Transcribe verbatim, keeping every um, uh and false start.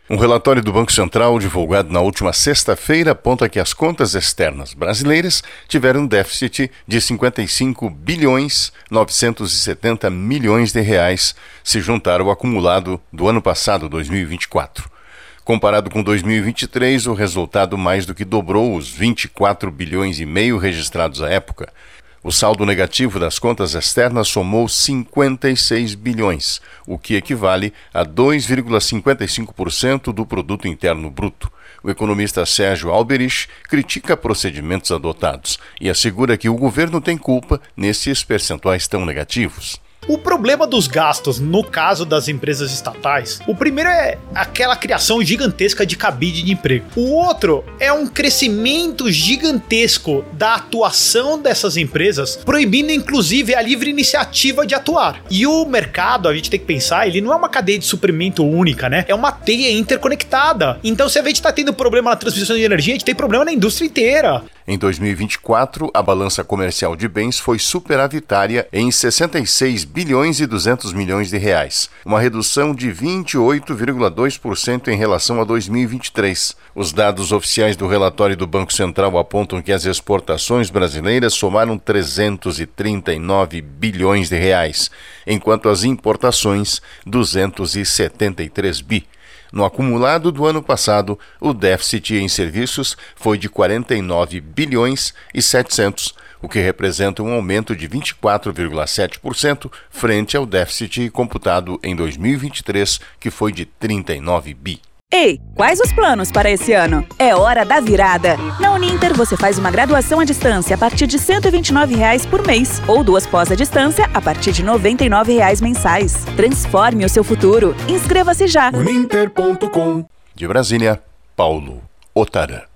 Um relatório do Banco Central divulgado na última sexta-feira aponta que as contas externas brasileiras tiveram um déficit de cinquenta e cinco bilhões novecentos e setenta milhões de reais se juntar ao acumulado do ano passado, dois mil e vinte e quatro. Comparado com dois mil e vinte e três, o resultado mais do que dobrou os vinte e quatro bilhões e meio registrados à época. O saldo negativo das contas externas somou cinquenta e seis bilhões, o que equivale a dois vírgula cinquenta e cinco por cento do produto interno bruto. O economista Sérgio Alberich critica procedimentos adotados e assegura que o governo tem culpa nesses percentuais tão negativos. O problema dos gastos, no caso das empresas estatais, o primeiro é aquela criação gigantesca de cabide de emprego. O outro é um crescimento gigantesco da atuação dessas empresas, proibindo inclusive a livre iniciativa de atuar. E o mercado, a gente tem que pensar, ele não é uma cadeia de suprimento única, né? É uma teia interconectada. Então, se a gente está tendo problema na transmissão de energia, a gente tem problema na indústria inteira. Em dois mil e vinte e quatro, a balança comercial de bens foi superavitária em sessenta e seis bilhões e duzentos milhões de reais, uma redução de vinte e oito vírgula dois por cento em relação a dois mil e vinte e três. Os dados oficiais do relatório do Banco Central apontam que as exportações brasileiras somaram trezentos e trinta e nove bilhões de reais, enquanto as importações duzentos e setenta e três bi. No acumulado do ano passado, o déficit em serviços foi de quarenta e nove bilhões e setecentos, o que representa um aumento de vinte e quatro vírgula sete por cento frente ao déficit computado em dois mil e vinte e três, que foi de trinta e nove bi. Ei, quais os planos para esse ano? É hora da virada! Na Uninter, você faz uma graduação à distância a partir de cento e vinte e nove reais por mês ou duas pós à distância a partir de noventa e nove reais mensais. Transforme o seu futuro. Inscreva-se já! Uninter ponto com. De Brasília, Paulo Otara.